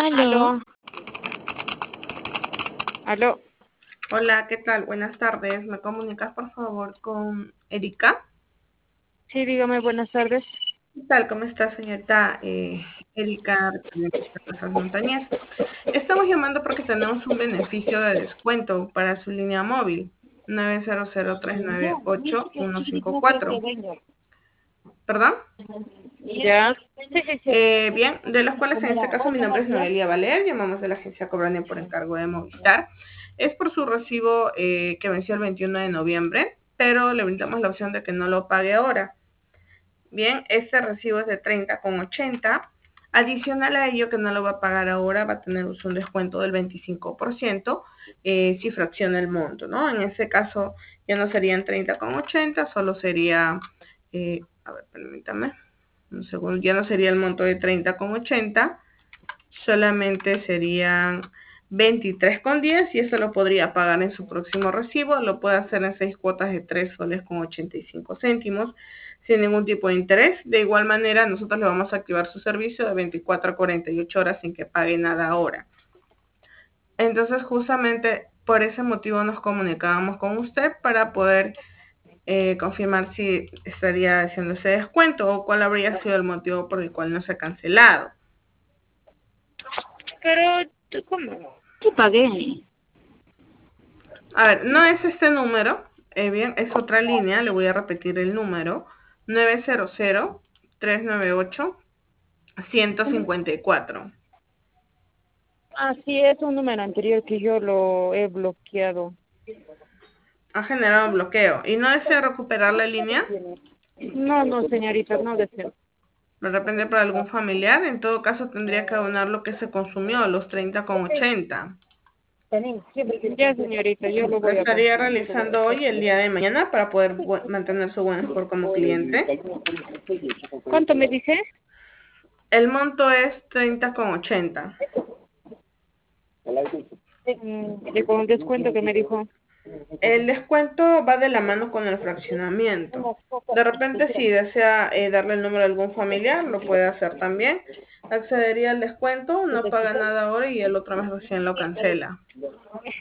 Aló, Aló, aló. hola, ¿qué tal? Buenas tardes. ¿Me comunicas por favor con Erika? Sí, dígame, buenas tardes. ¿Qué tal? ¿Cómo está, señorita Erika de Casas Montañés? Estamos llamando porque tenemos un beneficio de descuento para su línea móvil 900-398-154. ¿Perdón? Ya. Sí, sí, sí. Bien, de los cuales en este caso mi nombre es Noelia Valer, llamamos de la agencia Cobrane por encargo de Movistar. Es por su recibo que venció el 21 de noviembre, pero le brindamos la opción de que no lo pague ahora. Bien, este recibo es de 30,80. Adicional a ello que no lo va a pagar ahora, va a tener un descuento del 25% si fracciona el monto, ¿no? En ese caso ya no serían 30,80, solo sería, a ver, permítame un segundo, ya no sería el monto de 30,80, solamente serían 23,10 y eso lo podría pagar en su próximo recibo. Lo puede hacer en 6 cuotas de 3 soles con 85 céntimos sin ningún tipo de interés. De igual manera, nosotros le vamos a activar su servicio de 24 a 48 horas sin que pague nada ahora. Entonces, justamente por ese motivo nos comunicábamos con usted para poder confirmar si estaría haciendo ese descuento o cuál habría sido el motivo por el cual no se ha cancelado. Pero, ¿cómo? ¿Qué pagué? A ver, no es este número, bien, es otra línea, le voy a repetir el número, 900-398-154. Ah, sí, es un número anterior que yo lo he bloqueado. Ha generado un bloqueo y no desea recuperar la línea, No, no, señorita, no deseo. de repente para algún familiar, en todo caso tendría que abonar lo que se consumió, los 30,80. Ya, señorita, yo lo Lo voy a estaría pagar. realizando hoy, el día de mañana, para poder mantener su buen score como cliente. ¿Cuánto me dice? El monto es 30,80. De con descuento que me dijo. El descuento va de la mano con el fraccionamiento. De repente, si desea darle el número a algún familiar, lo puede hacer también. Accedería al descuento, no paga nada ahora y el otro mes recién lo cancela.